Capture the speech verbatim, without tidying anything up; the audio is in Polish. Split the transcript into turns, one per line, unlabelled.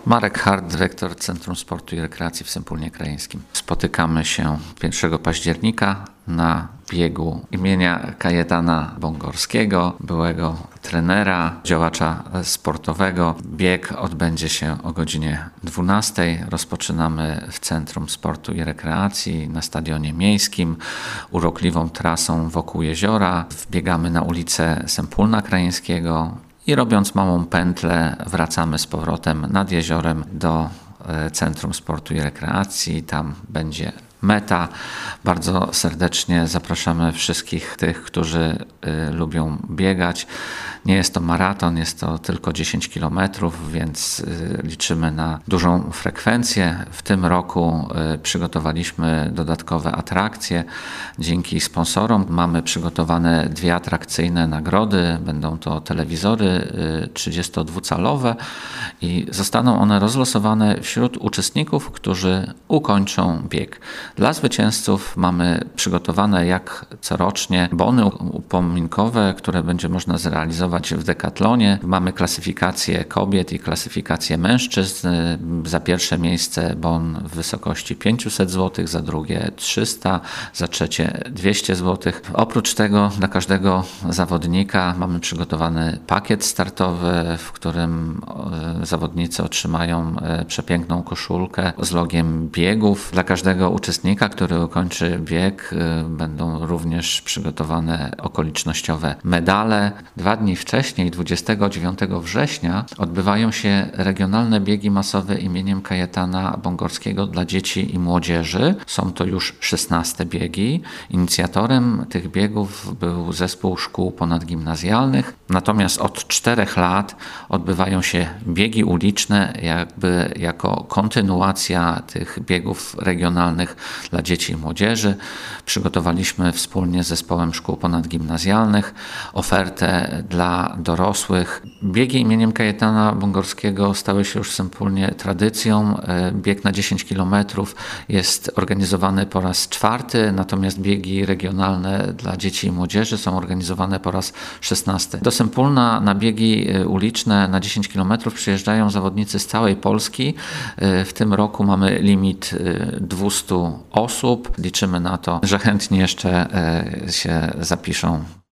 Marek Hart, dyrektor Centrum Sportu i Rekreacji w Sępólnie Krajeńskim. Spotykamy się pierwszego października na biegu imienia Kajetana Bągorskiego, byłego trenera, działacza sportowego. Bieg odbędzie się o godzinie dwunastej. Rozpoczynamy w Centrum Sportu i Rekreacji na Stadionie Miejskim, urokliwą trasą wokół jeziora. Wbiegamy na ulicę Sępólna Krajeńskiego i robiąc małą pętlę wracamy z powrotem nad jeziorem do Centrum Sportu i Rekreacji. Tam będzie meta. Bardzo serdecznie zapraszamy wszystkich tych, którzy y, lubią biegać. Nie jest to maraton, jest to tylko dziesięć kilometrów, więc y, liczymy na dużą frekwencję. W tym roku y, przygotowaliśmy dodatkowe atrakcje. Dzięki sponsorom mamy przygotowane dwie atrakcyjne nagrody. Będą to telewizory y, trzydziestodwucalowe i zostaną one rozlosowane wśród uczestników, którzy ukończą bieg. Dla zwycięzców mamy przygotowane jak corocznie bony upominkowe, które będzie można zrealizować w Decathlonie. Mamy klasyfikację kobiet i klasyfikację mężczyzn. Za pierwsze miejsce bon w wysokości pięćset złotych, za drugie trzysta, za trzecie dwieście złotych. Oprócz tego dla każdego zawodnika mamy przygotowany pakiet startowy, w którym zawodnicy otrzymają przepiękną koszulkę z logiem biegów. Dla każdego uczestnika, który ukończy bieg, będą również przygotowane okolicznościowe medale. Dwa dni wcześniej, dwudziestego dziewiątego września, odbywają się regionalne biegi masowe imieniem Kajetana Bągorskiego dla dzieci i młodzieży. Są to już szesnaste biegi. Inicjatorem tych biegów był zespół szkół ponadgimnazjalnych. Natomiast od czterech lat odbywają się biegi uliczne, jakby jako kontynuacja tych biegów regionalnych dla dzieci i młodzieży. Przygotowaliśmy wspólnie z zespołem szkół ponadgimnazjalnych ofertę dla dorosłych. Biegi imieniem Kajetana Bągorskiego stały się już w Sępólnie tradycją. Bieg na dziesięć kilometrów jest organizowany po raz czwarty, natomiast biegi regionalne dla dzieci i młodzieży są organizowane po raz szesnasty. Do Sępólna na biegi uliczne na dziesięć kilometrów przyjeżdżają zawodnicy z całej Polski. W tym roku mamy limit dwieście osób. Liczymy na to, że chętnie jeszcze się zapiszą.